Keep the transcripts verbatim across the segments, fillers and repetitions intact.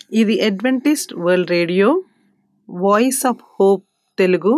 ఇది Adventist world Radio Voice of Hope Telugu.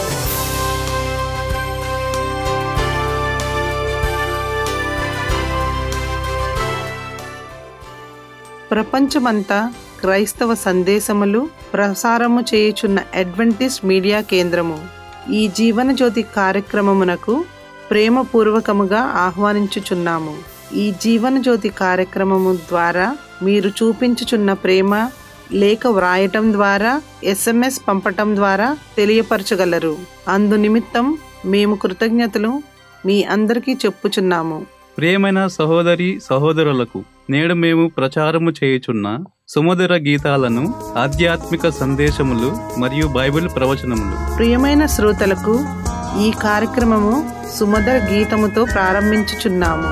ప్రపంచమంతా క్రైస్తవ సందేశములు ప్రసారము చేయుచున్న అడ్వెంటిస్ట్ మీడియా కేంద్రము. ఈ జీవన జ్యోతి కార్యక్రమమునకు ప్రేమపూర్వకముగా ఆహ్వానించుచున్నాము. ఈ జీవన జ్యోతి కార్యక్రమము ద్వారా మీరు చూపించుచున్న ప్రేమ లేఖ వ్రాయటం ద్వారా, ఎస్ఎంఎస్ పంపటం ద్వారా తెలియపరచగలరు. అందు నిమిత్తం మేము కృతజ్ఞతలు మీ అందరికీ చెప్పుచున్నాము. ప్రియమైన సహోదరి సహోదరులకు, నేడు మేము ప్రచారము చేయుచున్న సుమధుర గీతాలను, ఆధ్యాత్మిక సందేశములు మరియు బైబిల్ ప్రవచనములు ప్రియమైన శ్రోతలకు ఈ కార్యక్రమము సుమధుర గీతముతో ప్రారంభించుచున్నాము.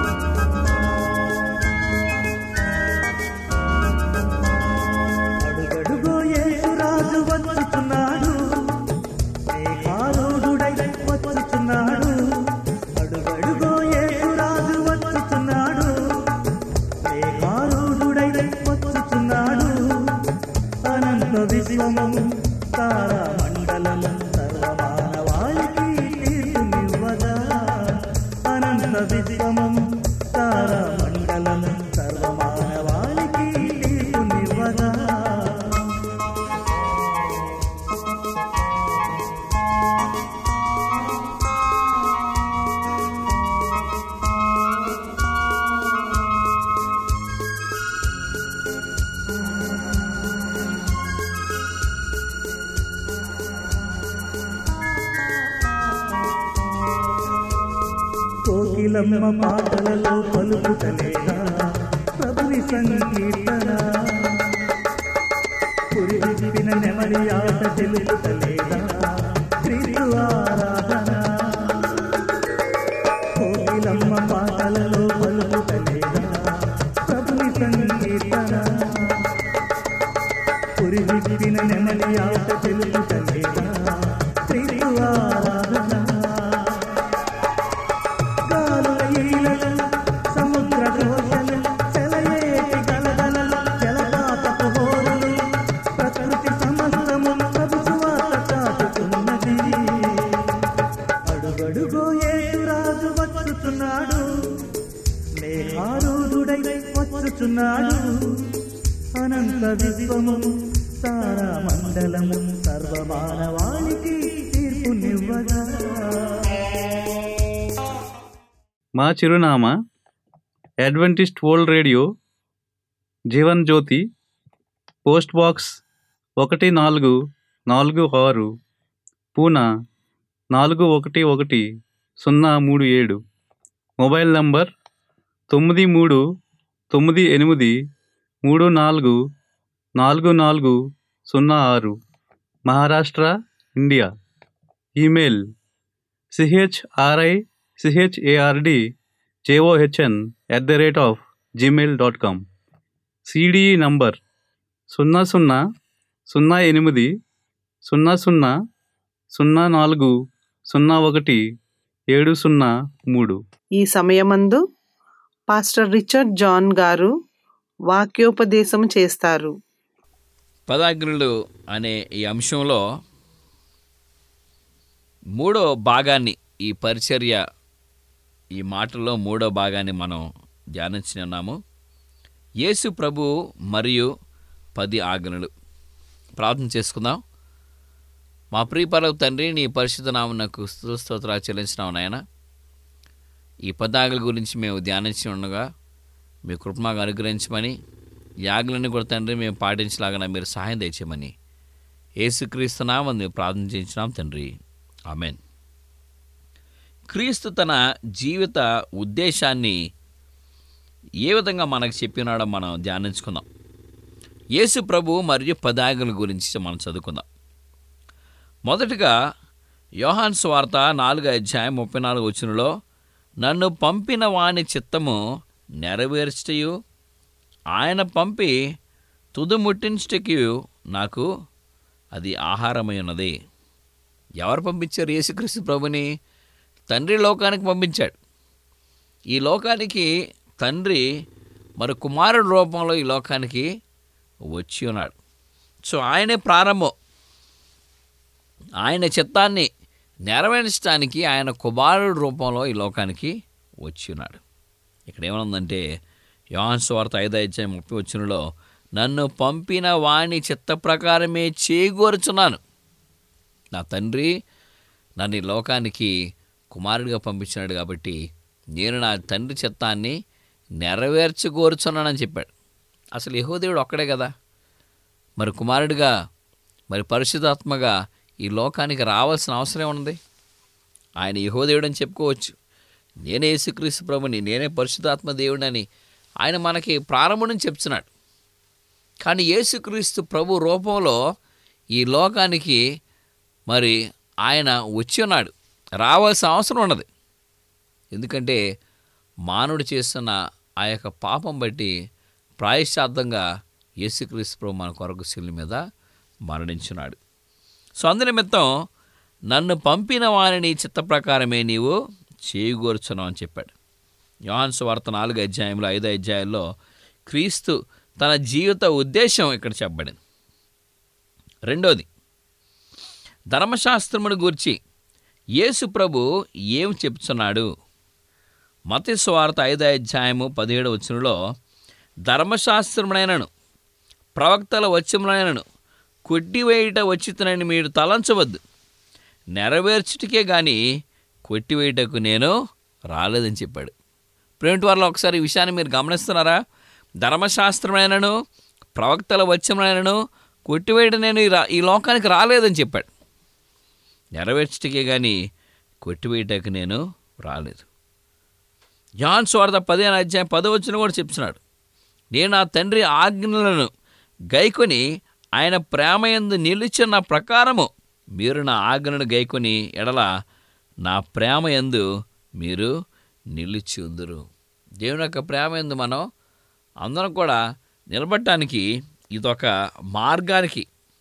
కోకిలమ్మ పాటలలో పలుకుతలేదా ప్రభుని సంకీర్తన, పురి విప్పిన నెమలి ఆట తెలుపుతలేదా క్రీస్తు ఆరాధన. కోకిలమ్మ పాటలలో పలుకుతలేదా ప్రభుని సంకీర్తన, పురి విప్పిన నెమలి ఆట తెలుపుతలేదా క్రీస్తు ఆరాధన. అనంత విశ్వము తారా మండలము సర్వమానవాళికి తీర్పునివ్వగా. మా చిరునామా Adventist world radio, Jeevan Jyoti, post box ఒకటి నాలుగు నాలుగు ఆరు, పూనా నాలుగు ఒకటి ఒకటి సున్నా మూడు ఏడు. మొబైల్ నంబర్ తొమ్మిది మూడు తొమ్మిది ఎనిమిది మూడు నాలుగు నాలుగు నాలుగు సున్నా ఆరు, Maharashtra, India. Email C H R I C H A R D J O H N at the rate of Gmail dot com. C D E number సున్నా సున్నా సున్నా ఎనిమిది సున్నా సున్నా సున్నా నాలుగు సున్నా ఒకటి ఏడు సున్నా మూడు. ఈ సమయమందు పాస్టర్ రిచర్డ్ జాన్ గారు వాక్యోపదేశం చేస్తారు. పదాజ్ఞలు అనే ఈ అంశంలో మూడో భాగాన్ని, ఈ పరిచర్య ఈ మాటల్లో మూడో భాగాన్ని మనం ధ్యానించున్నాము. యేసు ప్రభు మరియు పది ఆజ్ఞలు. ప్రార్థన చేసుకుందాం. మా ప్రియపరమ తండ్రి, నీ పరిశుద్ధ నామమునకు స్తుతులు స్తోత్రాలు చెల్లించినాము నాయన. ఈ పదాజ్ఞల గురించి మేము ధ్యానించి ఉండగా మీ కృపమాగా అనుగ్రహించమని, ఈ ఆజ్ఞలన్నీ కూడా తండ్రి మేము పాటించలాగా మీరు సహాయం తెచ్చమని యేసుక్రీస్తు నామమున మేము ప్రార్థన చేయించున్నాం తండ్రి, ఆమేన్. క్రీస్తు తన జీవిత ఉద్దేశాన్ని ఏ విధంగా మనకు చెప్పినాడో మనం ధ్యానించుకుందాం. యేసు ప్రభు మరియు పదాజ్ఞల గురించి మనం చదువుకుందాం. మొదటగా యోహాను సువార్త నాలుగో అధ్యాయం ముప్పై నాలుగు వచనంలో, నన్ను పంపిన వాని చిత్తము నెరవేర్చటయు ఆయన పంపి తుదముట్టించటకి నాకు అది ఆహారమై ఉన్నది. ఎవరు పంపించారు యేసుక్రీస్తు ప్రభుని? తండ్రి లోకానికి పంపించాడు. ఈ లోకానికి తండ్రి మరి కుమారుడు రూపంలో ఈ లోకానికి వచ్చి ఉన్నాడు. సో ఆయనే ప్రారంభం. ఆయన చిత్తాన్ని నెరవేర్చడానికి ఆయన కుమారుడు రూపంలో ఈ లోకానికి వచ్చి ఉన్నాడు. ఇక్కడ ఏమనుందంటే యోహాను సువార్త ఐదో అధ్యాయం ముప్పై వచనంలో, నన్ను పంపిన వాని చిత్త ప్రకారమే చేయగోరుచున్నాను. నా తండ్రి నన్ను ఈ లోకానికి కుమారుడిగా పంపించినాడు కాబట్టి నేను నా తండ్రి చిత్తాన్ని నెరవేర్చగోరుచున్నానని చెప్పాడు. అసలు యెహోవాదేవుడు ఒక్కడే కదా, మరి కుమారుడిగా మరి పరిశుద్ధాత్మగా ఈ లోకానికి రావాల్సిన అవసరం ఉంది. ఆయన యెహోవాదేవుడు అని చెప్పుకోవచ్చు. నేనే యేసుక్రీస్తు ప్రభుని, నేనే పరిశుద్ధాత్మ దేవుడని ఆయన మనకి ప్రారంభం నుంచి చెప్తున్నాడు. కానీ యేసుక్రీస్తు ప్రభు రూపంలో ఈ లోకానికి మరి ఆయన వచ్చి ఉన్నాడు, రావాల్సిన అవసరం ఉన్నది. ఎందుకంటే మానవుడు చేస్తున్న ఆ యొక్క పాపం బట్టి ప్రాయశ్చార్థంగా యేసుక్రీస్తు ప్రభు మన కొరకు శిలువ మీద మరణించున్నాడు. సో అందునిమిత్తం నన్ను పంపిన వారిని చిత్త ప్రకారమే నీవు చేయగోర్చున్నావు అని చెప్పాడు. యోహాను సువార్త నాలుగు అధ్యాయంలో ఐదో అధ్యాయాల్లో క్రీస్తు తన జీవిత ఉద్దేశం ఇక్కడ చెప్పబడింది. రెండోది, ధర్మశాస్త్రమును గూర్చి యేసు ప్రభు ఏం చెప్తున్నాడు? మత్తయి సువార్త ఐదో అధ్యాయము పదిహేడు వచనంలో, ధర్మశాస్త్రమునైనను ప్రవక్తల వచనములైనను కొట్టివేయుట వచ్చితనని మీరు తలంచవద్దు, నెరవేర్చుటకే కానీ కొట్టివేయుటకు నేను రాలేదని చెప్పాడు. ప్రేమిటి వారిలో ఒకసారి ఈ విషయాన్ని మీరు గమనిస్తున్నారా? ధర్మశాస్త్రమైనను ప్రవక్తల వచనములైనను కొట్టివేయడం నేను ఈ రా ఈ లోకానికి రాలేదని చెప్పాడు. నెరవేర్చుటకే కానీ కొట్టివేయటకు నేను రాలేదు. యోహాను సువార్త పదిహేను అధ్యాయం పదో వచనం కూడా చెప్తున్నాడు, నేను నా తండ్రి ఆజ్ఞలను గైకొని ఆయన ప్రేమయందు నిలిచిన ప్రకారము మీరు నా ఆజ్ఞలను గైకొని ఎడల నా ప్రేమయందు మీరు నిలిచి ఉందురు. దేవుని యొక్క ప్రేమయందు మనం అందరం కూడా నిలబడటానికి ఇదొక మార్గానికి,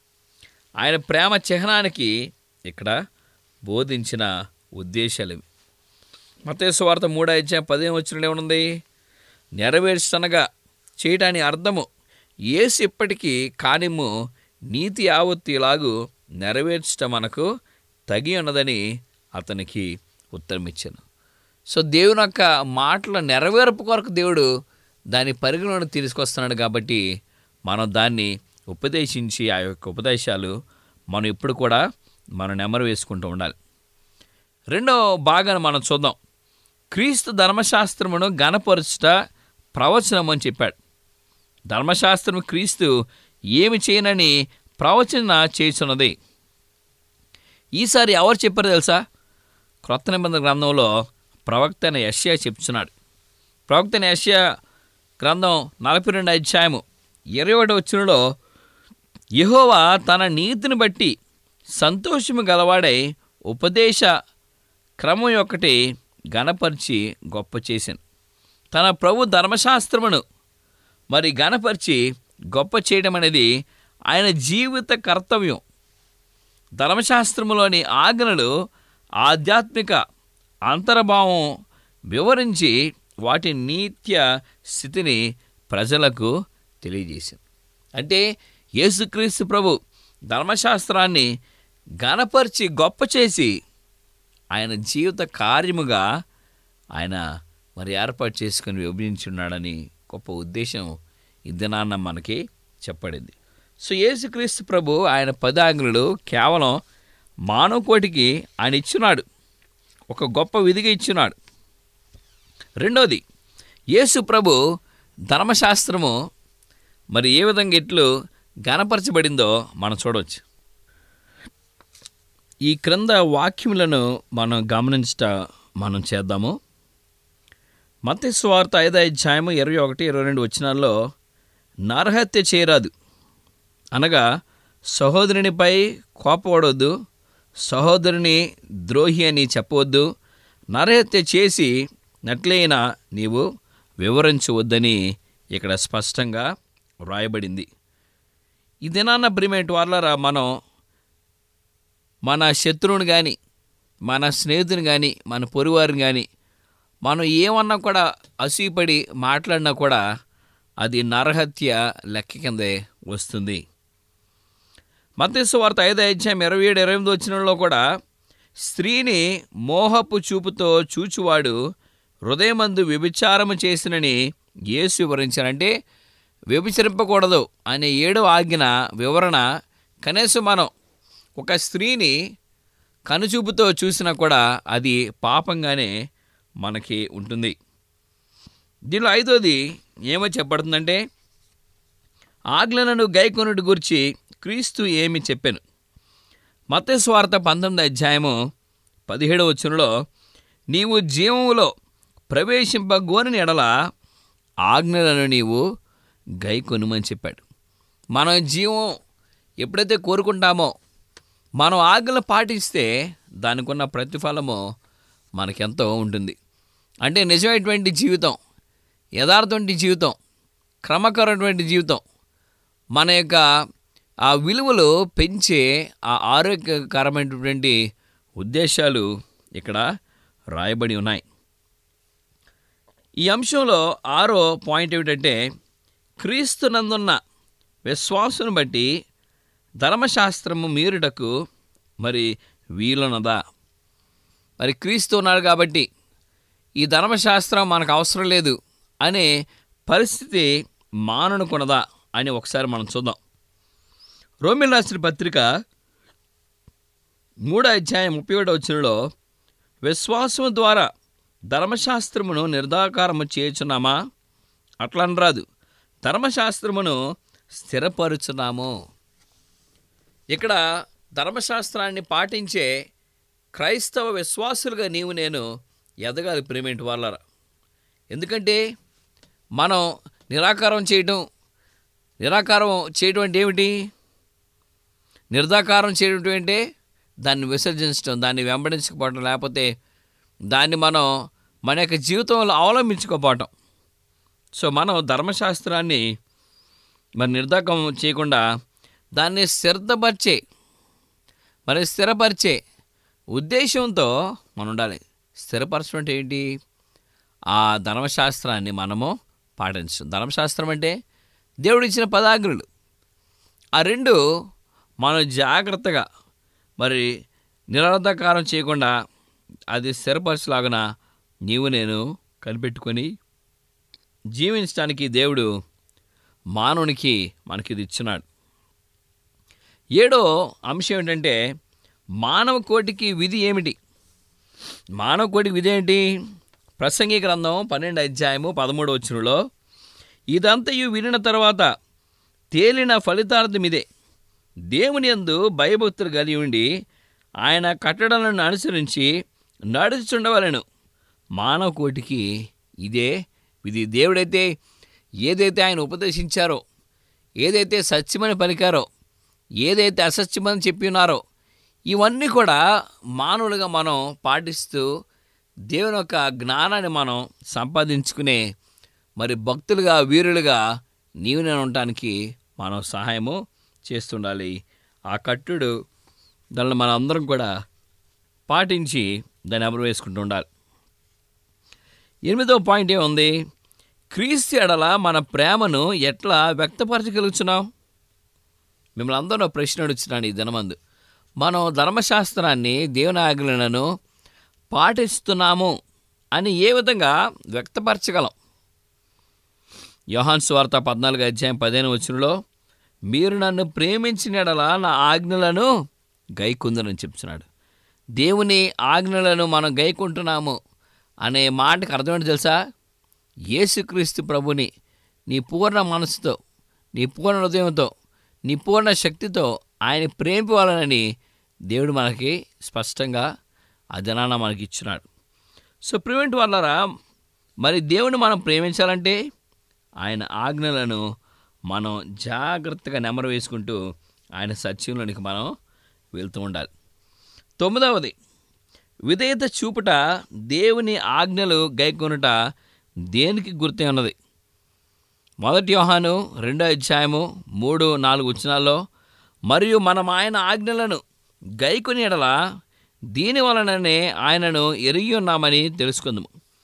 ఆయన ప్రేమ చిహ్నానికి ఇక్కడ బోధించిన ఉద్దేశాలు ఇవి. మత్తయి సువార్త మూడో అధ్యాయం పదిహేను వచనంలో ఏముంది? నెరవేర్చనగా చేయటానికి అర్థము యేసు ఇప్పటికీ కానిమ్ము నీతి యావత్తు ఇలాగూ నెరవేర్చట మనకు తగి ఉన్నదని అతనికి ఉత్తరం ఇచ్చాను. సో దేవుని యొక్క మాటల నెరవేర్పు కొరకు దేవుడు దాని పరిగణలోకి తీసుకొస్తున్నాడు కాబట్టి మనం దాన్ని ఉపదేశించి ఆ యొక్క ఉపదేశాలు మనం ఇప్పుడు కూడా మనం నెమరు వేసుకుంటూ ఉండాలి. రెండో భాగాన్ని మనం చూద్దాం. క్రీస్తు ధర్మశాస్త్రమును గణపరచుట ప్రవచనం అని చెప్పాడు. ధర్మశాస్త్రం క్రీస్తు ఏమి చేయనని ప్రవచన చేస్తున్నది. ఈసారి ఎవరు చెప్పారు తెలుసా? క్రొత్త నిబంధన గ్రంథంలో ప్రవక్త అయిన యెషయా చెప్తున్నాడు. ప్రవక్త అయిన యెషయా గ్రంథం నలభై రెండు అధ్యాయము ఇరవై ఒకటి వచనంలో, యెహోవా తన నీతిని బట్టి సంతోషము గలవాడై ఉపదేశ క్రమం ఒకటి గణపరిచి గొప్ప చేశాను. తన ప్రభు ధర్మశాస్త్రమును మరి గణపరిచి గొప్ప చేయడం అనేది ఆయన జీవిత కర్తవ్యం. ధర్మశాస్త్రములోని ఆజ్ఞలు ఆధ్యాత్మిక అంతర్భావం వివరించి వాటి నిత్య స్థితిని ప్రజలకు తెలియజేశారు. అంటే యేసుక్రీస్తు ప్రభు ధర్మశాస్త్రాన్ని గణపరిచి గొప్ప చేసి ఆయన జీవిత కార్యముగా ఆయన మరి ఏర్పాటు చేసుకుని విభజించున్నాడని గొప్ప ఉద్దేశం ఈ దినాన్న మనకి చెప్పబడింది. సో యేసుక్రీస్తు ప్రభు ఆయన పది ఆజ్ఞలు కేవలం మానవ కోటికి ఆయన ఇచ్చున్నాడు, ఒక గొప్ప విధిగా ఇచ్చున్నాడు. రెండోది, యేసు ప్రభు ధర్మశాస్త్రము మరి ఏ విధంగా ఎట్లు గణపరచబడిందో మనం చూడవచ్చు. ఈ క్రింద వాక్యములను మనం గమనించట మనం చేద్దాము. మత్తయి సువార్త ఐదో అధ్యాయము ఇరవై ఒకటి ఇరవై రెండు వచనాల్లో, నరహత్య చేయరాదు అనగా సహోదరునిపై కోపపడవద్దు, సహోదరుని ద్రోహి అని చెప్పవద్దు, నరహత్య చేసి నట్లయినా నీవు వివరించవద్దని ఇక్కడ స్పష్టంగా వ్రాయబడింది. ఈ దినాన్న ప్రియమైన వాళ్ళరా, మనం మన శత్రువుని కానీ మన స్నేహితుని కానీ మన పొరుగువారిని కానీ మనం ఏమన్నా కూడా అసూయపడి మాట్లాడినా కూడా అది నరహత్య లెక్క కిందే వస్తుంది. మత్తయి సువార్త ఐదో అధ్యాయం ఇరవై ఏడు ఇరవై ఎనిమిది వచనంలో కూడా స్త్రీని మోహపు చూపుతో చూచువాడు హృదయమందు వ్యభిచారము చేసినని యేసు వివరించారంటే వ్యభిచరింపకూడదు అనే ఏడో ఆజ్ఞ వివరణ కనీసం మనం ఒక స్త్రీని కనుచూపుతో చూసినా కూడా అది పాపంగానే మనకి ఉంటుంది. దీనిలో ఐదోది ఏమో చెప్పబడుతుందంటే ఆజ్ఞలను గైకొనుట గురించి క్రీస్తు ఏమి చెప్పాను. మత్తయి సువార్త పంతొమ్మిది అధ్యాయము పదిహేడవ వచనంలో నీవు జీవములో ప్రవేశింపగోరని ఎడల ఆజ్ఞలను నీవు గైకొనుమని చెప్పాడు. మనం జీవం ఎప్పుడైతే కోరుకుంటామో మనం ఆజ్ఞలు పాటిస్తే దానికి ఉన్న ప్రతిఫలము మనకెంతో ఉంటుంది. అంటే నిజమైనటువంటి జీవితం, యథార్థమైన జీవితం, క్రమకరమైనటువంటి జీవితం, మన యొక్క ఆ విలువలు పెంచే ఆ ఆరోగ్యకరమైనటువంటి ఉద్దేశాలు ఇక్కడ రాయబడి ఉన్నాయి. ఈ అంశంలో ఆరో పాయింట్ ఏమిటంటే క్రీస్తునందున్న విశ్వాసును బట్టి ధర్మశాస్త్రము మీరుటకు మరి వీలున్నదా? మరి క్రీస్తు ఉన్నాడు కాబట్టి ఈ ధర్మశాస్త్రం మనకు అవసరం లేదు అనే పరిస్థితి మాననుకున్నదా అని ఒకసారి మనం చూద్దాం. రోమీయులకు రాసిన పత్రిక మూడో అధ్యాయం ముప్పై ఒకటో వచనంలో విశ్వాసము ద్వారా ధర్మశాస్త్రమును నిర్ధాకారము చేయుచున్నామా? అట్లా అనరాదు, ధర్మశాస్త్రమును స్థిరపరుచున్నాము. ఇక్కడ ధర్మశాస్త్రాన్ని పాటించే క్రైస్తవ విశ్వాసులుగా నీవు నేను ఎదగాలి ప్రేమేంటి వాళ్ళరా. ఎందుకంటే మనం నిరాకారం చేయటం నిరాకారం చేయటం అంటే ఏమిటి? నిర్ధాకారం చేయటం అంటే దాన్ని విసర్జించడం, దాన్ని వెంబడించకపోవటం, లేకపోతే దాన్ని మనం మన యొక్క జీవితంలో అవలంబించుకోపోవటం. సో మనం ధర్మశాస్త్రాన్ని మరి నిర్ధాకం చేయకుండా దాన్ని స్థిరపరిచే మరి స్థిరపరిచే ఉద్దేశంతో మనం ఉండాలి. స్థిరపరచడం అంటే ఏంటి? ఆ ధర్మశాస్త్రాన్ని మనము పాటించడం. ధర్మశాస్త్రం అంటే దేవుడు ఇచ్చిన పదాజ్ఞలు. ఆ రెండు మనం జాగ్రత్తగా మరి నిరర్ధకారం చేయకుండా అది స్థిరపరచలాగున నీవు నేను కనిపెట్టుకొని జీవించడానికి దేవుడు మానవునికి మనకి ఇది ఇచ్చినాడు. ఏడో అంశం ఏంటంటే మానవ కోటికి విధి ఏమిటి? మానవ కోటికి విధి ఏంటి? ప్రసంగి గ్రంథం పన్నెండు అధ్యాయము పదమూడు వచనంలో ఇదంతయు వినిన తర్వాత తేలిన ఫలితార్థం ఇదే, దేవుని యందు భయభక్తులు కలిగి ఉండి ఆయన కట్టడలను అనుసరించి నడుచుండవలను. మానవ కోటికి ఇదే విధి. దేవుడైతే ఏదైతే ఆయన ఉపదేశించారో, ఏదైతే సత్యమని పలికారో, ఏదైతే అసత్యమని చెప్పి ఉన్నారో ఇవన్నీ కూడా మానవులుగా మనం పాటిస్తూ దేవుని యొక్క జ్ఞానాన్ని మనం సంపాదించుకునే మరి భక్తులుగా వీరులుగా నీవు నేను ఉండటానికి మనం సహాయము చేస్తుండాలి. ఆ కట్టుడు దాన్ని మనం అందరం కూడా పాటించి దాన్ని అమలు వేసుకుంటూ ఉండాలి. ఎనిమిదవ పాయింట్ ఏముంది? క్రీస్తు ఎడల మన ప్రేమను ఎట్లా వ్యక్తపరచగలుగుతున్నాం? మిమ్మల్ని అందరూ ప్రశ్న అడుగుతున్నాను ఈ దినమందు. మనం ధర్మశాస్త్రాన్ని దేవుని ఆజ్ఞలను పాటిస్తున్నాము అని ఏ విధంగా వ్యక్తపరచగలం? యోహాను సువార్త పద్నాలుగు అధ్యాయం పదిహేను వచనంలో మీరు నన్ను ప్రేమించిన యెడల నా ఆజ్ఞలను గైకొందునని చెప్తున్నాడు. దేవుని ఆజ్ఞలను మనం గైకుంటున్నాము అనే మాటకు అర్థమేంటో తెలుసా? యేసుక్రీస్తు ప్రభుని నీ పూర్ణ మనసుతో, నీ పూర్ణ హృదయంతో, నీ పూర్ణ శక్తితో ఆయన ప్రేమించాలని దేవుడు మనకి స్పష్టంగా ఆ దినాన మనకి ఇచ్చినాడు. సో ప్రివెంట్ వాళ్ళరా, మరి దేవుని మనం ప్రేమించాలంటే ఆయన ఆజ్ఞలను మనం జాగ్రత్తగా నెమరు వేసుకుంటూ ఆయన సత్యంలోనికి మనం వెళ్తూ ఉండాలి. తొమ్మిదవది, విధేయత చూపుట దేవుని ఆజ్ఞలు గైకొనుట దేనికి గుర్తు ఉన్నది? మొదటి యోహాను రెండో అధ్యాయము మూడు నాలుగు వచనాల్లో మరియు మనం ఆయన ఆజ్ఞలను గైకొని ఎడల దీని వలననే ఆయనను ఎరిగి ఉన్నామని తెలుసుకుందాము.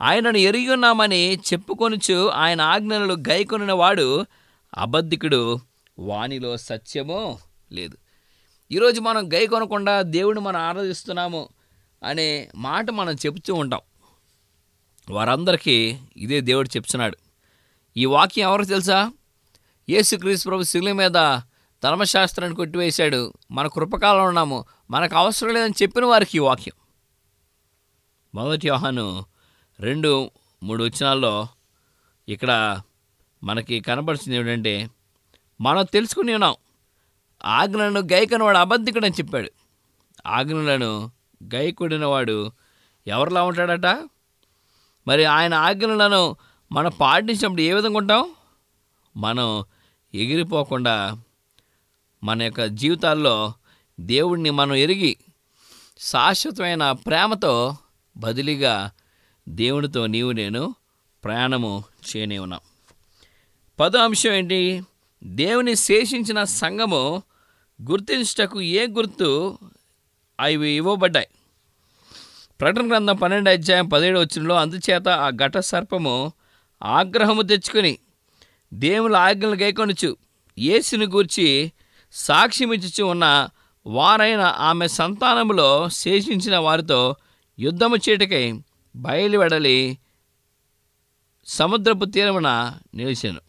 ఆయనను ఎరిగి ఉన్నామని చెప్పుకొనుచు ఆయన ఆజ్ఞలను గైకొనిన వాడు అబద్ధికుడు, వానిలో సత్యమో లేదు. ఈరోజు మనం గైకొనకుండా దేవుడిని మనం ఆరాధిస్తున్నాము అనే మాట మనం చెప్తూ ఉంటాం. వారందరికీ ఇదే దేవుడు చెప్తున్నాడు. ఈ వాక్యం ఎవరికి తెలుసా? యేసుక్రీస్తు ప్రభు శిలువ మీద ధర్మశాస్త్రాన్ని కొట్టివేశాడు, మన కృపకాలంలో ఉన్నాము, మనకు అవసరం లేదని చెప్పిన వారికి ఈ వాక్యం. మొదటి యోహాను రెండు మూడు వచనాల్లో ఇక్కడ మనకి కనబడుతుంది ఏమిటంటే, మనం తెలుసుకుని ఉన్నాం ఆజ్ఞలను గైకొనిన వాడు అబద్ధికుడు అని చెప్పాడు. ఆజ్ఞలను గైకొనిన వాడు ఎవరిలా ఉంటాడట? మరి ఆయన ఆజ్ఞలను మనం పాటించినప్పుడు ఏ విధంగా ఉంటాం? మనం ఎగిరిపోకుండా మన యొక్క జీవితాల్లో దేవుడిని మనం ఎరిగి శాశ్వతమైన ప్రేమతో బదిలీగా దేవునితో నీవు నేను ప్రయాణము చేయనే ఉన్నాం. పదో అంశం ఏంటి? దేవుని శేషించిన సంఘము గుర్తించుటకు ఏ గుర్తు అవి ఇవ్వబడ్డాయి. ప్రకటన గ్రంథం పన్నెండు అధ్యాయం పదిహేడు వచనంలో, అందుచేత ఆ ఘట సర్పము ఆగ్రహము తెచ్చుకొని దేవుని ఆజ్ఞలు గైకొనుచు యేసుని గూర్చి సాక్ష్యమిచ్చుచు ఉన్న వారైన ఆమె సంతానములో శేషించిన వారితో యుద్ధము చేటుకై బయలువెడలి సముద్రపు తీరమున నిలిచెను.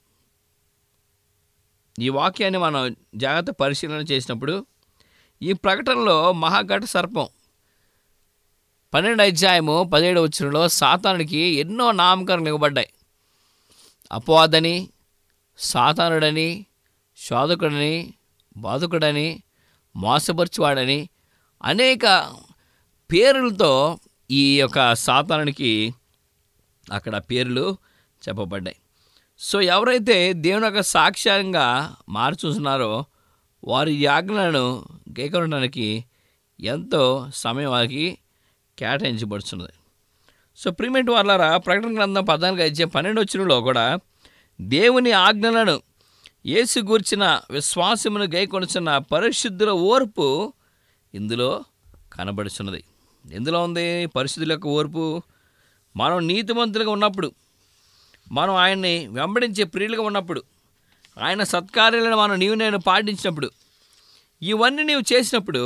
ఈ వాక్యాన్ని మనం జాగ్రత్త పరిశీలన చేసినప్పుడు ఈ ప్రకటనలో మహాఘట సర్పం పన్నెండు అధ్యాయము పదిహేడు వచనంలో సాతానుడికి ఎన్నో నామకరణలు ఇవ్వబడ్డాయి. అపవాదని, సాతానుడని, శోధకుడని, బాధకుడని, మోసపరచువాడని అనేక పేర్లతో ఈ యొక్క సాతానుడికి అక్కడ పేర్లు చెప్పబడ్డాయి. సో ఎవరైతే దేవుని యొక్క సాక్ష్యంగా మారి చూస్తున్నారో వారి ఈ ఆజ్ఞలను గైకొనడానికి ఎంతో సమయం వారికి కేటాయించబడుతున్నది. సో ప్రియమైన వారలారా, ప్రకటన గ్రంథం పద్నాలుగు అధ్యాయం పన్నెండు వచనంలో కూడా దేవుని ఆజ్ఞలను యేసు గూర్చిన విశ్వాసమును గైకొనుచున్న పరిశుద్ధుల ఓర్పు ఇందులో కనబడుచున్నది. ఎందులో ఉంది పరిశుద్ధుల యొక్క ఓర్పు? మనం నీతిమంతులుగా ఉన్నప్పుడు, మనం ఆయన్ని వెంబడించే ప్రియులుగా ఉన్నప్పుడు, ఆయన సత్కార్యాలను మనం నీవు నేను పాటించినప్పుడు, ఇవన్నీ నీవు చేసినప్పుడు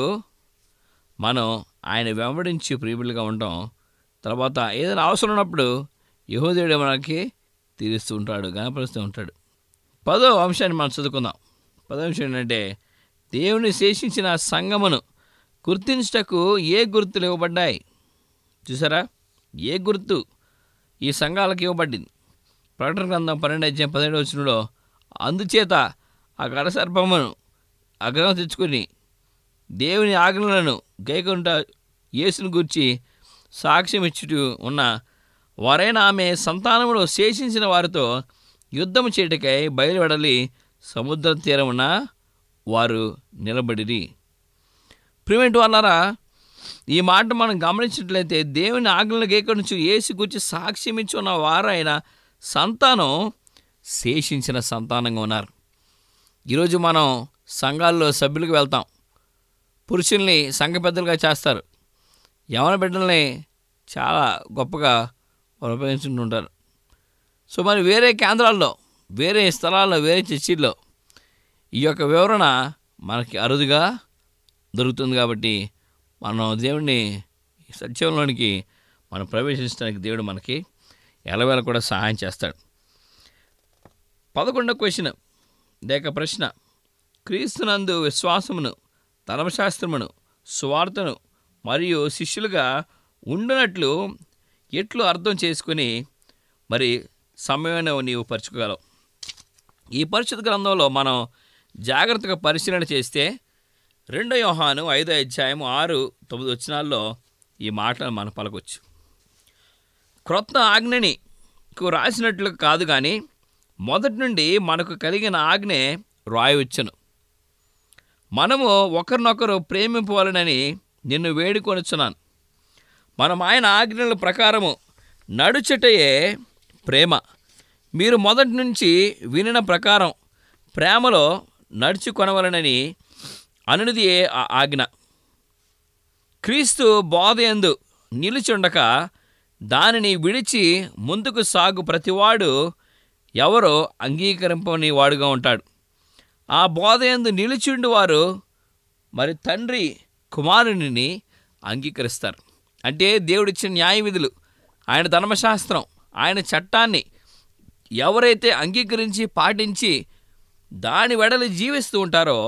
మనం ఆయన వెంబడించి ప్రియులుగా ఉంటాం. తర్వాత ఏదైనా అవసరం ఉన్నప్పుడు యెహోవాడే మనకి తీరుస్తూ ఉంటాడు, గణపరుస్తూ ఉంటాడు. పదో అంశాన్ని మనం చదువుకుందాం. పదో అంశం ఏంటంటే, దేవుని శేషించిన సంఘమును గుర్తించుటకు ఏ గుర్తులు ఇవ్వబడ్డాయి? చూసారా, ఏ గుర్తు ఈ సంఘాలకు ఇవ్వబడింది? ప్రకటన గ్రంథం పన్నెండు అధ్యాయం పదిహేడు వచనంలో, అందుచేత ఆ ఘట సర్పమును ఆగ్రహం తెచ్చుకొని దేవుని ఆజ్ఞలను గైకొనుట యేసుని గూర్చి సాక్ష్యం ఇచ్చుటూ ఉన్న వారైన ఆమె సంతానములో శేషించిన వారితో యుద్ధము చేయుటకై బయలువెడలి సముద్ర తీరమున వారు నిలబడిరి. ప్రియమైన వాళ్ళారా, ఈ మాట మనం గమనించినట్లయితే దేవుని ఆజ్ఞలను గైకొనుచు యేసు గూర్చి సాక్ష్యం ఇచ్చి ఉన్న వారైన సంతానం శేషించిన సంతానంగా ఉన్నారు. ఈరోజు మనం సంఘాల్లో సభ్యులకు వెళ్తాం, పురుషుల్ని సంఘ పెద్దలుగా చేస్తారు, యవన బిడ్డల్ని చాలా గొప్పగా ఉపయోగించుకుంటుంటారు. సో మరి వేరే కేంద్రాల్లో, వేరే స్థలాల్లో, వేరే చర్చిల్లో ఈ యొక్క వివరణ మనకి అరుదుగా దొరుకుతుంది. కాబట్టి మనం దేవుడిని సత్యంలోనికి మనం ప్రవేశించడానికి దేవుడు మనకి ఎలవేళ కూడా సహాయం చేస్తాడు. పదకొండవ క్వశ్చన్ లేక ప్రశ్న, క్రీస్తునందు విశ్వాసమును, ధర్మశాస్త్రమును, సువార్తను మరియు శిష్యులుగా ఉండునట్లు ఎట్లు అర్థం చేసుకుని మరి సమయాన్ని నీవు పరుచుకోగలవు? ఈ పరిశుద్ధ గ్రంథంలో మనం జాగ్రత్తగా పరిశీలన చేస్తే రెండో యోహాను ఐదో అధ్యాయం ఆరు తొమ్మిది వచనాల్లో ఈ మాటలు మనం పలకొచ్చు. క్రొత్త ఆజ్ఞని రాసినట్లు కాదు, కానీ మొదటి నుండి మనకు కలిగిన ఆజ్ఞే రాయవచ్చును. మనము ఒకరినొకరు ప్రేమింపవాలనని నిన్ను వేడుకొనుచున్నాను. మనం ఆయన ఆజ్ఞల ప్రకారము నడుచుటయే ప్రేమ. మీరు మొదటి నుంచి వినిన ప్రకారం ప్రేమలో నడుచుకొనవలనని అనునిదియే ఆ ఆజ్ఞ. క్రీస్తు బోధయందు నిలుచుండక దానిని విడిచి ముందుకు సాగు ప్రతివాడు ఎవరో అంగీకరింపని వాడుగా ఉంటాడు. ఆ బోధ యందు నిలిచిండు వారు మరి తండ్రి కుమారునిని అంగీకరిస్తారు. అంటే దేవుడిచ్చిన న్యాయ విధులు, ఆయన ధర్మశాస్త్రం, ఆయన చట్టాన్ని ఎవరైతే అంగీకరించి పాటించి దాని వెడలి జీవిస్తూ ఉంటారో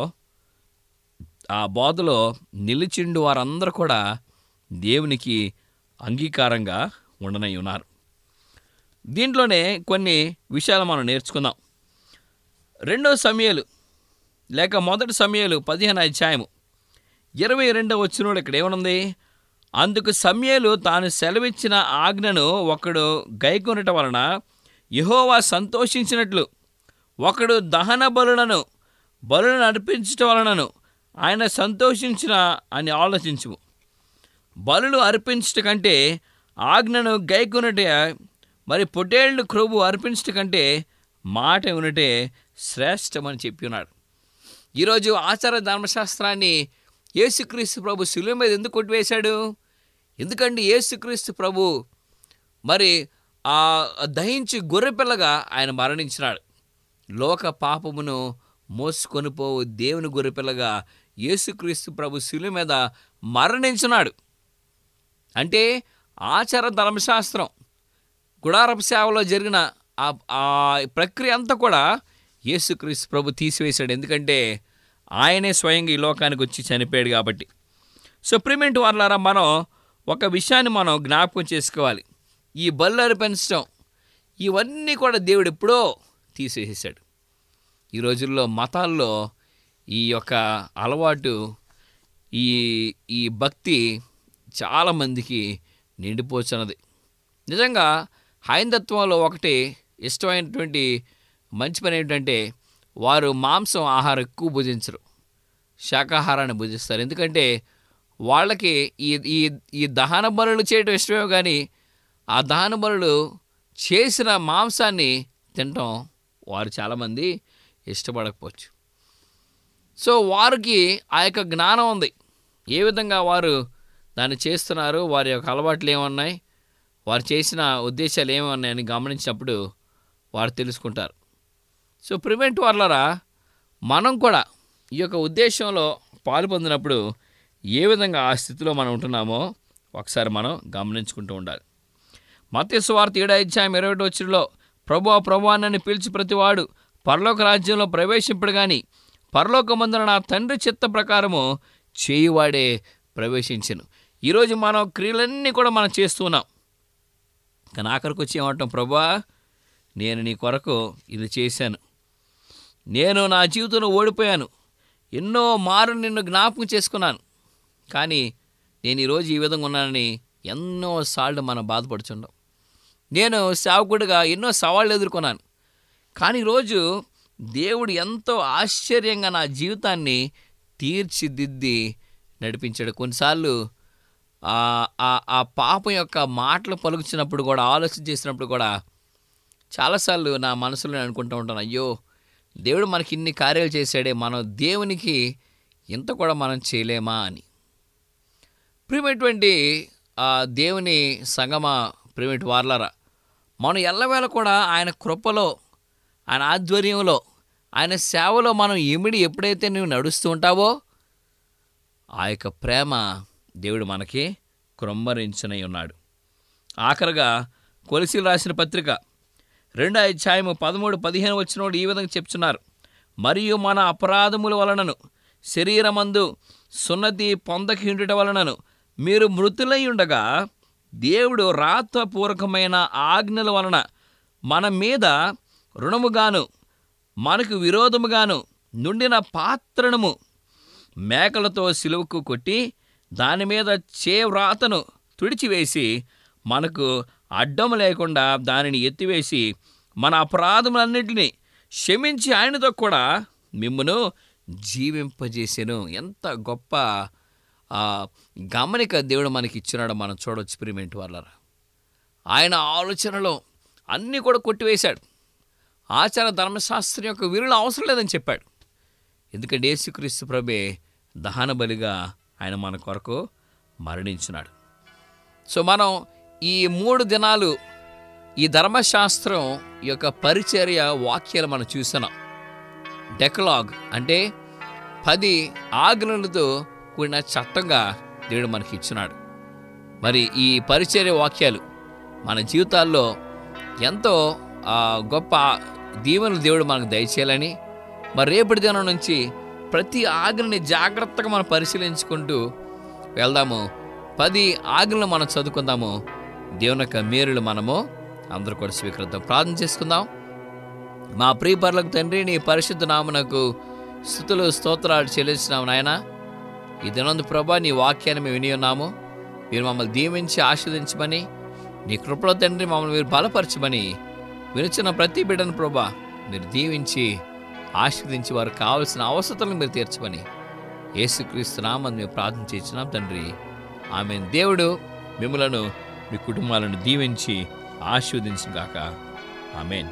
ఆ బోధలో నిలిచిండు వారందరూ కూడా దేవునికి అంగీకారంగా ఉండనై ఉన్నారు. దీంట్లోనే కొన్ని విషయాలు మనం నేర్చుకుందాం. రెండో సమూయేలు లేక మొదటి సమూయేలు పదిహేను అధ్యాయము ఇరవై రెండవ వచనంలో ఇక్కడ ఏమనుంది? అందుకు సమూయేలు తాను సెలవిచ్చిన ఆజ్ఞను ఒకడు గైకొనటం వలన యెహోవా సంతోషించినట్లు ఒకడు దహన బలులను బలులను అర్పించటం వలనను ఆయన సంతోషించిన అని ఆలోచించు. బలులు అర్పించట కంటే ఆజ్ఞను గైకొనుటే, మరి పొటేళ్లు క్రొవ్వు అర్పించట కంటే మాట వినుటే శ్రేష్టమని చెప్పి ఉన్నాడు. ఈరోజు ఆచార ధర్మశాస్త్రాన్ని యేసుక్రీస్తు ప్రభు శిలువ మీద ఎందుకు కొట్టివేశాడు? ఎందుకంటే యేసుక్రీస్తు ప్రభు మరి ఆ దహించి గొర్రెపిల్లగా ఆయన మరణించినాడు. లోక పాపమును మోసుకొని పోవు దేవుని గొర్రెపిల్లగా యేసుక్రీస్తు ప్రభు శిలువ మీద మరణించినాడు. అంటే ఆచార ధర్మశాస్త్రం గుడారపు సేవలో జరిగిన ఆ ప్రక్రియ అంతా కూడా యేసుక్రీస్తు ప్రభు తీసివేశాడు. ఎందుకంటే ఆయనే స్వయంగా ఈ లోకానికి వచ్చి చనిపోయాడు కాబట్టి. సో ప్రియమైన వారలారా, మనం ఒక విషయాన్ని మనం జ్ఞాపకం చేసుకోవాలి. ఈ బలులు అర్పించడం ఇవన్నీ కూడా దేవుడు ఎప్పుడో తీసేసాడు. ఈ రోజుల్లో మతాల్లో ఈ యొక్క అలవాటు, ఈ ఈ భక్తి చాలామందికి నిండిపోతున్నది. నిజంగా హైందత్వంలో ఒకటి ఇష్టమైనటువంటి మంచి పని ఏంటంటే వారు మాంసం ఆహారం ఎక్కువ భుజించరు, శాకాహారాన్ని భుజిస్తారు. ఎందుకంటే వాళ్ళకి ఈ ఈ ఈ దహన బలులు చేయడం ఇష్టమే, కానీ ఆ దహన బలులు చేసిన మాంసాన్ని తినటం వారు చాలామంది ఇష్టపడకపోవచ్చు. సో వారికి ఆ యొక్క జ్ఞానం ఉంది, ఏ విధంగా వారు దాన్ని చేస్తున్నారు, వారి యొక్క అలవాట్లు ఏమన్నాయి, వారు చేసిన ఉద్దేశాలు ఏమన్నాయని గమనించినప్పుడు వారు తెలుసుకుంటారు. సో ప్రివెంట్ వార్లరా, మనం కూడా ఈ యొక్క ఉద్దేశంలో పాలు పొందినప్పుడు ఏ విధంగా ఆ స్థితిలో మనం ఉంటున్నామో ఒకసారి మనం గమనించుకుంటూ ఉండాలి. మత్తయి సువార్త ఏడో అధ్యాయం ఇరవై ఒకటో వచనంలో ప్రభువా ప్రభువా నన్ను పిలిచి ప్రతివాడు పరలోక రాజ్యంలో ప్రవేశింపడు గాని పరలోకమందున నా తండ్రి చిత్త ప్రకారము చేయువాడే ప్రవేశించెను. ఈరోజు మనం క్రియలన్నీ కూడా మనం చేస్తున్నాం, కానీ ఆఖరికి వచ్చి ఏమంటాం? ప్రభువా, నేను నీ కొరకు ఇది చేశాను, నేను నా జీవితంలో ఓడిపోయాను, ఎన్నో మారు నిన్ను జ్ఞాపకం చేసుకున్నాను, కానీ నేను ఈరోజు ఈ విధంగా ఉన్నానని ఎన్నోసార్లు మనం బాధపడుచుండం. నేను సేవకుడిగా ఎన్నో సవాళ్ళు ఎదుర్కొన్నాను, కానీ ఈరోజు దేవుడు ఎంతో ఆశ్చర్యంగా నా జీవితాన్ని తీర్చిదిద్ది నడిపించాడు. కొన్నిసార్లు ఆ పాపం యొక్క మాటలు పలుకుచినప్పుడు కూడా, ఆలోచన చేసినప్పుడు కూడా చాలాసార్లు నా మనసులో నేను అనుకుంటూ ఉంటాను, అయ్యో దేవుడు మనకి ఇన్ని కార్యాలు చేశాడే, మనం దేవునికి ఇంత కూడా మనం చేయలేమా అని. ప్రియమైనటువంటి దేవుని సంగమ, ప్రియమైన వార్లరా, మనం ఎల్లవేళ కూడా ఆయన కృపలో, ఆయన ఆధ్వర్యంలో, ఆయన సేవలో మనం ఇమిడి ఎప్పుడైతే నువ్వు నడుస్తూ ఉంటావో ఆ యొక్క ప్రేమ దేవుడు మనకి క్రొమ్మరించనై ఉన్నాడు. ఆఖరిగా కొలసీలు రాసిన పత్రిక రెండో అధ్యాయము పదమూడు పదిహేను వచ్చినోడు ఈ విధంగా చెప్తున్నారు, మరియు మన అపరాధముల వలనను శరీరమందు సున్నతి పొందకి ఉండుట వలనను మీరు మృతులై ఉండగా దేవుడు రాతపూర్వకమైన ఆజ్ఞల వలన మన మీద రుణముగాను మనకు విరోధముగాను నుండిన పాత్రను మేకలతో సిలువకు కొట్టి దాని మీద చేవ్రాతను తుడిచివేసి మనకు అడ్డం లేకుండా దానిని ఎత్తివేసి మన అపరాధములన్నింటినీ క్షమించి ఆయనతో కూడా మిమ్మును జీవింపజేసెను. ఎంత గొప్ప గమనిక దేవుడు మనకి ఇచ్చినాడో మనం చూడవచ్చు. ఎక్స్పెరిమెంట్ వాళ్ళరా, ఆయన ఆలోచనలో అన్నీ కూడా కొట్టివేశాడు. ఆచార ధర్మశాస్త్రం యొక్క విరులు అవసరం లేదని చెప్పాడు. ఎందుకంటే యేసుక్రీస్తు ప్రభే దహన బలిగా ఆయన మన కొరకు మరణించినాడు. సో మనం ఈ మూడు దినాలు ఈ ధర్మశాస్త్రం యొక్క పరిచర్య వాక్యాలు మనం చూస్తున్నాం. డెకలాగ్ అంటే పది ఆజ్ఞలతో కూడిన చట్టంగా దేవుడు మనకి ఇచ్చినాడు. మరి ఈ పరిచర్య వాక్యాలు మన జీవితాల్లో ఎంతో గొప్ప దీవెనలు దేవుడు మనకు దయచేయాలని, మరి రేపటి దినం నుంచి ప్రతి ఆజ్ఞని జాగ్రత్తగా మనం పరిశీలించుకుంటూ వెళ్దాము. పది ఆజ్ఞలు మనం చదువుకుందాము. దేవుని యొక్క మేలులు మనము అందరూ కూడా స్వీకరిద్దాం. ప్రార్థన చేసుకుందాం. మా ప్రియ పరలోక తండ్రి, నీ పరిశుద్ధ నామమునకు స్తుతులు స్తోత్రాలు చెల్లిస్తున్నాము నాయన. ఈ దినందు ప్రభా నీ వాక్యాన్ని మేము విని ఉన్నాము. మీరు మమ్మల్ని దీవించి ఆశీర్వదించమని, నీ కృపలో తండ్రి మమ్మల్ని మీరు బలపరచమని, వినిచిన ప్రతి బిడ్డను ప్రభా మీరు దీవించి ఆశీర్వదించి వారికి కావాల్సిన అవసరాలను మీరు తీర్చమని యేసుక్రీస్తు నామమున మేము ప్రార్థన చేస్తున్నాం తండ్రి. ఆమేన్. దేవుడు మిమ్మలను మీ కుటుంబాలను దీవించి ఆశీర్వదించును గాక. ఆమేన్.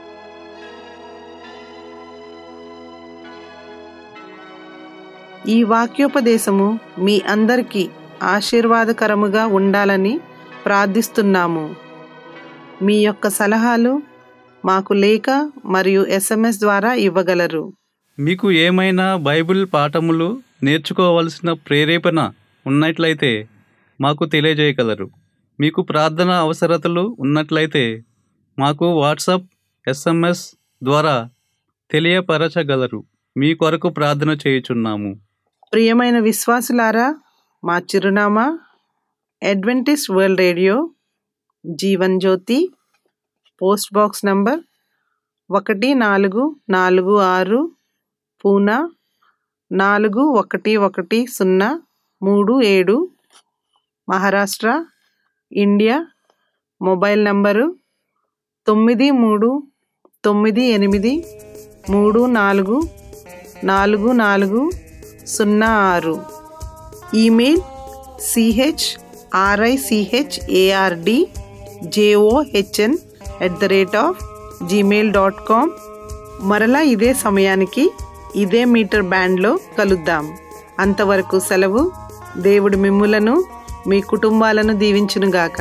ఈ వాక్యోపదేశము మీ అందరికీ ఆశీర్వాదకరముగా ఉండాలని ప్రార్థిస్తున్నాము. మీ యొక్క సలహాలు మాకు లేఖ మరియు ఎస్ఎంఎస్ ద్వారా ఇవ్వగలరు. మీకు ఏమైనా బైబిల్ పాఠములు నేర్చుకోవలసిన ప్రేరేపణ ఉన్నట్లయితే మాకు తెలియజేయగలరు. మీకు ప్రార్థన అవసరతలు ఉన్నట్లయితే మాకు వాట్సాప్, ఎస్ఎంఎస్ ద్వారా తెలియపరచగలరు. మీ కొరకు ప్రార్థన చేయుచున్నాము. ప్రియమైన విశ్వాసులారా, మా చిరునామా Adventist world radio, Jeevan Jyoti, post box number ఒకటి నాలుగు నాలుగు ఆరు, పూనా నాలుగు ఒకటి ఒకటి సున్నా మూడు ఏడు, మహారాష్ట్ర, ఇండియా. మొబైల్ నంబరు తొమ్మిది మూడు తొమ్మిది ఎనిమిది మూడు నాలుగు నాలుగు నాలుగు సున్నా ఆరు. Email CH RICHARD JOHN at the rate of Gmail dot com. మరలా ఇదే సమయానికి ఇదే మీటర్ బ్యాండ్లో కలుద్దాం. అంతవరకు సెలవు. దేవుడు మిమ్ములను మీ కుటుంబాలను దీవించునుగాక.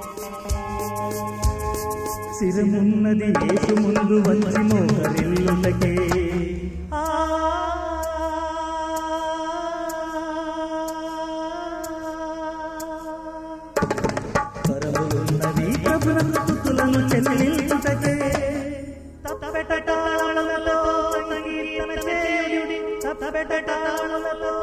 శిరమున్నది యేసు ముందు వంచి మోకరిల్లుటకే, పరమున్నది ప్రభువునకు స్తుతులను చెల్లించుటకే. తప్పెట తాళములతో సంకీర్తన చేయుడి, తప్పెట తాళములతో